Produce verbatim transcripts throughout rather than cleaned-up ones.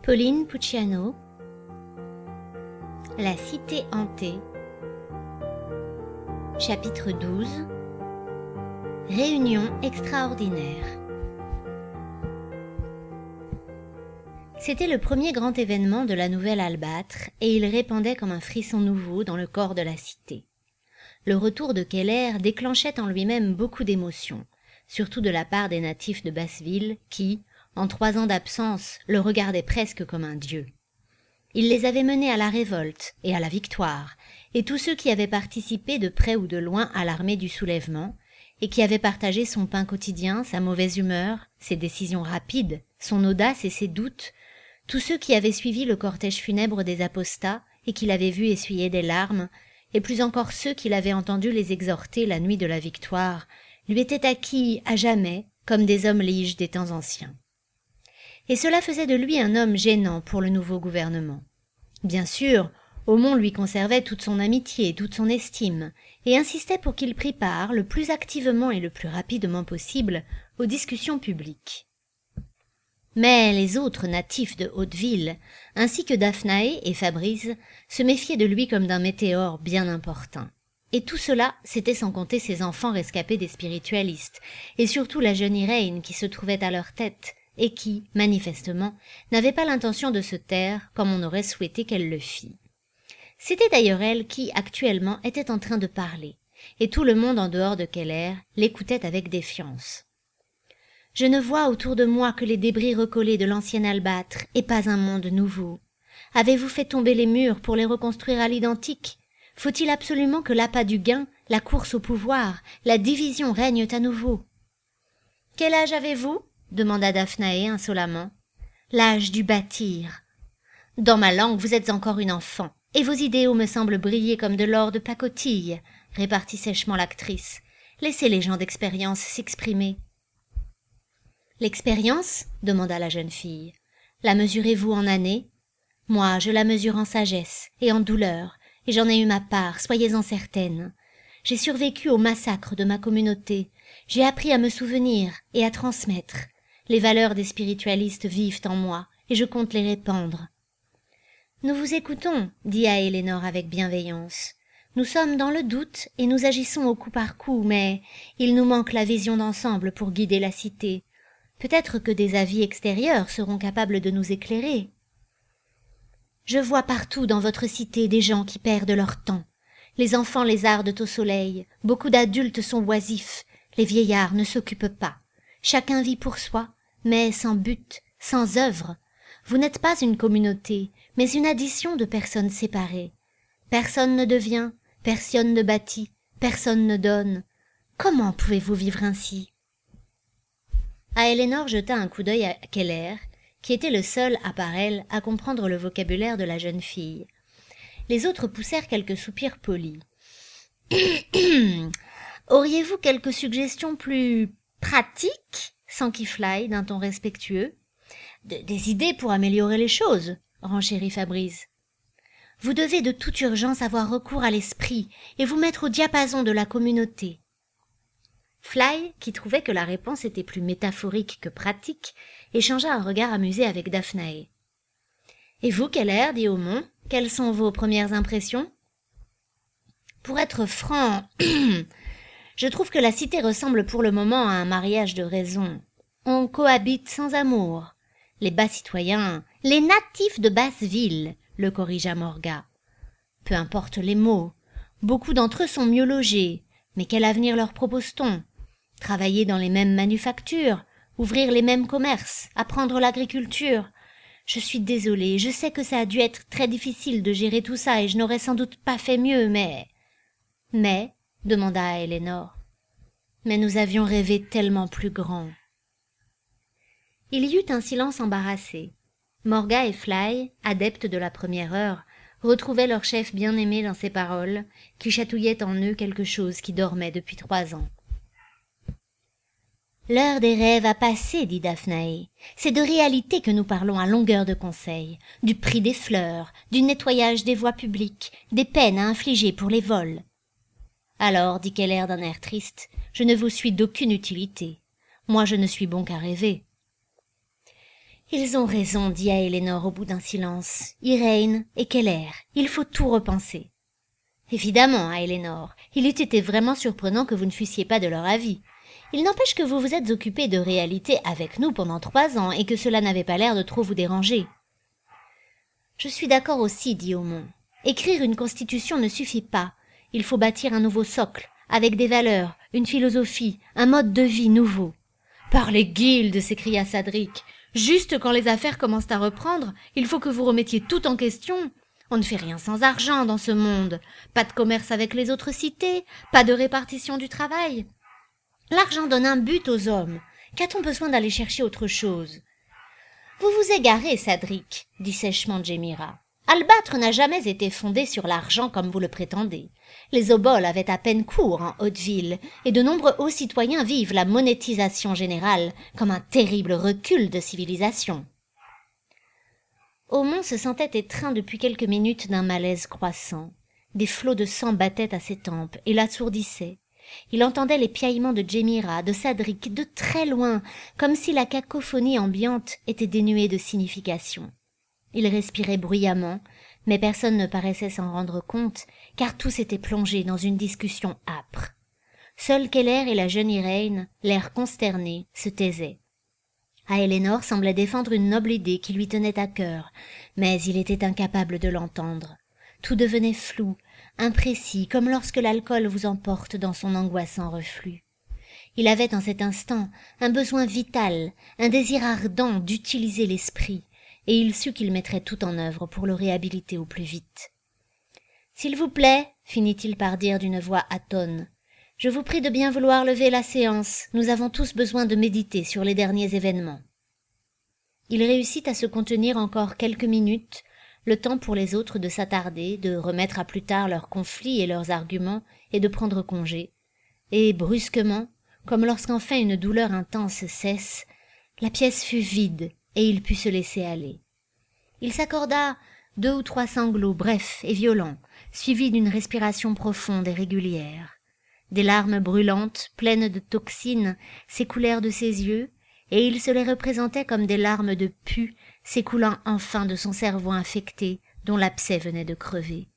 Pauline Pucciano, La cité hantée, chapitre douze, Réunion extraordinaire. C'était le premier grand événement de la nouvelle Albâtre, et il répandait comme un frisson nouveau dans le corps de la cité. Le retour de Keller déclenchait en lui-même beaucoup d'émotions, surtout de la part des natifs de Basseville qui, en trois ans d'absence, le regardaient presque comme un dieu. Il les avait menés à la révolte et à la victoire, et tous ceux qui avaient participé de près ou de loin à l'armée du soulèvement, et qui avaient partagé son pain quotidien, sa mauvaise humeur, ses décisions rapides, son audace et ses doutes, tous ceux qui avaient suivi le cortège funèbre des apostats et qui l'avaient vu essuyer des larmes, et plus encore ceux qui l'avaient entendu les exhorter la nuit de la victoire, lui étaient acquis à jamais comme des hommes liges des temps anciens. Et cela faisait de lui un homme gênant pour le nouveau gouvernement. Bien sûr, Aumont lui conservait toute son amitié et toute son estime, et insistait pour qu'il prît part le plus activement et le plus rapidement possible aux discussions publiques. Mais les autres natifs de Hauteville, ainsi que Daphnaé et Fabrice, se méfiaient de lui comme d'un météore bien importun. Et tout cela, c'était sans compter ses enfants rescapés des spiritualistes, et surtout la jeune Irène qui se trouvait à leur tête, et qui, manifestement, n'avait pas l'intention de se taire comme on aurait souhaité qu'elle le fît. C'était d'ailleurs elle qui, actuellement, était en train de parler, et tout le monde en dehors de Keller l'écoutait avec défiance. « Je ne vois autour de moi que les débris recollés de l'ancienne Albâtre, et pas un monde nouveau. Avez-vous fait tomber les murs pour les reconstruire à l'identique? Faut-il absolument que l'appât du gain, la course au pouvoir, la division règnent à nouveau? »« Quel âge avez-vous » demanda Daphnaé insolemment. « L'âge du bâtir. »« Dans ma langue, vous êtes encore une enfant, et vos idéaux me semblent briller comme de l'or de pacotille, » répartit sèchement l'actrice. « Laissez les gens d'expérience s'exprimer. »« L'expérience » demanda la jeune fille. « La mesurez-vous en années? Moi, je la mesure en sagesse et en douleur, et j'en ai eu ma part, soyez-en certaine. J'ai survécu au massacre de ma communauté, j'ai appris à me souvenir et à transmettre. Les valeurs des spiritualistes vivent en moi, et je compte les répandre. »« Nous vous écoutons, » dit à Elénor avec bienveillance. « Nous sommes dans le doute et nous agissons au coup par coup, mais il nous manque la vision d'ensemble pour guider la cité. Peut-être que des avis extérieurs seront capables de nous éclairer. »« Je vois partout dans votre cité des gens qui perdent leur temps. Les enfants les ardent au soleil, beaucoup d'adultes sont oisifs, les vieillards ne s'occupent pas. Chacun vit pour soi, mais sans but, sans œuvre. Vous n'êtes pas une communauté, mais une addition de personnes séparées. Personne ne devient, personne ne bâtit, personne ne donne. Comment pouvez-vous vivre ainsi? » À Elénor jeta un coup d'œil à Keller, qui était le seul, à part elle, à comprendre le vocabulaire de la jeune fille. Les autres poussèrent quelques soupirs polis. « Auriez-vous quelques suggestions plus pratiques ?» s'enquifla d'un ton respectueux. De, « Des idées pour améliorer les choses » renchérit Fabrice. « Vous devez de toute urgence avoir recours à l'esprit et vous mettre au diapason de la communauté. » Fly, qui trouvait que la réponse était plus métaphorique que pratique, échangea un regard amusé avec Daphnaé. « Et vous, Keller, dit Aumont, quelles sont vos premières impressions? » Pour être franc, je trouve que la cité ressemble pour le moment à un mariage de raison. On cohabite sans amour. Les bas citoyens, les natifs de Basseville, le corrigea Morga. Peu importe les mots, beaucoup d'entre eux sont mieux logés, mais quel avenir leur propose-t-on? Travailler dans les mêmes manufactures, ouvrir les mêmes commerces, apprendre l'agriculture. Je suis désolée, je sais que ça a dû être très difficile de gérer tout ça et je n'aurais sans doute pas fait mieux, mais... Mais, demanda Elénor, mais nous avions rêvé tellement plus grand. Il y eut un silence embarrassé. Morga et Fly, adeptes de la première heure, retrouvaient leur chef bien-aimé dans ses paroles, qui chatouillait en eux quelque chose qui dormait depuis trois ans. « L'heure des rêves a passé, dit Daphnaé. C'est de réalité que nous parlons à longueur de conseils, du prix des fleurs, du nettoyage des voies publiques, des peines à infliger pour les vols. »« Alors, dit Keller d'un air triste, je ne vous suis d'aucune utilité. Moi, je ne suis bon qu'à rêver. » Ils ont raison, dit à Elénor au bout d'un silence. Irène et Keller, il faut tout repenser. Évidemment, à Elénor, il eût été vraiment surprenant que vous ne fussiez pas de leur avis. Il n'empêche que vous vous êtes occupé de réalité avec nous pendant trois ans et que cela n'avait pas l'air de trop vous déranger. Je suis d'accord aussi, dit Aumont. Écrire une constitution ne suffit pas. Il faut bâtir un nouveau socle, avec des valeurs, une philosophie, un mode de vie nouveau. Par les guildes, s'écria Cédric. Juste quand les affaires commencent à reprendre, il faut que vous remettiez tout en question. On ne fait rien sans argent dans ce monde. Pas de commerce avec les autres cités, pas de répartition du travail. L'argent donne un but aux hommes. Qu'a-t-on besoin d'aller chercher autre chose? Vous vous égarez, Cédric, dit sèchement Djémira. Albâtre n'a jamais été fondé sur l'argent comme vous le prétendez. Les oboles avaient à peine cours en Haute-Ville, et de nombreux hauts citoyens vivent la monétisation générale comme un terrible recul de civilisation. Aumont se sentait étreint depuis quelques minutes d'un malaise croissant. Des flots de sang battaient à ses tempes et l'assourdissaient. Il entendait les piaillements de Djémira, de Cédric, de très loin, comme si la cacophonie ambiante était dénuée de signification. Il respirait bruyamment, mais personne ne paraissait s'en rendre compte, car tous étaient plongés dans une discussion âpre. Seuls Keller et la jeune Irène, l'air consterné, se taisaient. À Elénor semblait défendre une noble idée qui lui tenait à cœur, mais il était incapable de l'entendre. Tout devenait flou, imprécis, comme lorsque l'alcool vous emporte dans son angoissant reflux. Il avait en cet instant un besoin vital, un désir ardent d'utiliser l'esprit, et il sut qu'il mettrait tout en œuvre pour le réhabiliter au plus vite. « S'il vous plaît, finit-il par dire d'une voix atone, je vous prie de bien vouloir lever la séance, nous avons tous besoin de méditer sur les derniers événements. » Il réussit à se contenir encore quelques minutes, le temps pour les autres de s'attarder, de remettre à plus tard leurs conflits et leurs arguments, et de prendre congé. Et brusquement, comme lorsqu'enfin une douleur intense cesse, la pièce fut vide, et il put se laisser aller. Il s'accorda deux ou trois sanglots brefs et violents, suivis d'une respiration profonde et régulière. Des larmes brûlantes, pleines de toxines, s'écoulèrent de ses yeux, et il se les représentait comme des larmes de pus s'écoulant enfin de son cerveau infecté, dont l'abcès venait de crever.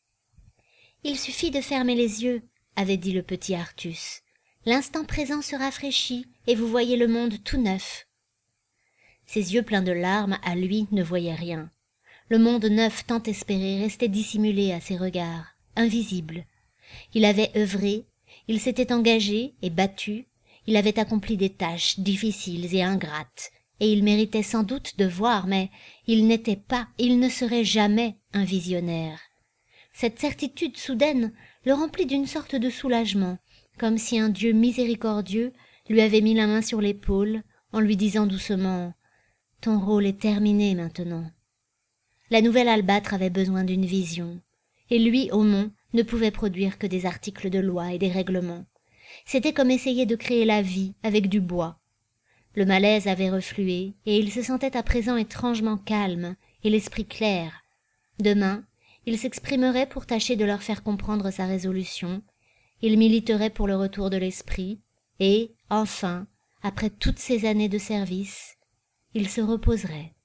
« Il suffit de fermer les yeux, » avait dit le petit Artus. « L'instant présent se rafraîchit, et vous voyez le monde tout neuf. » Ses yeux pleins de larmes, à lui, ne voyaient rien. Le monde neuf tant espéré restait dissimulé à ses regards, invisible. Il avait œuvré, il s'était engagé et battu, il avait accompli des tâches difficiles et ingrates, et il méritait sans doute de voir, mais il n'était pas, il ne serait jamais un visionnaire. Cette certitude soudaine le remplit d'une sorte de soulagement, comme si un Dieu miséricordieux lui avait mis la main sur l'épaule, en lui disant doucement « Ton rôle est terminé maintenant ». La nouvelle Albâtre avait besoin d'une vision, et lui, Aumont, ne pouvait produire que des articles de loi et des règlements. C'était comme essayer de créer la vie avec du bois. Le malaise avait reflué, et il se sentait à présent étrangement calme et l'esprit clair. Demain, il s'exprimerait pour tâcher de leur faire comprendre sa résolution, il militerait pour le retour de l'esprit, et, enfin, après toutes ces années de service, il se reposerait.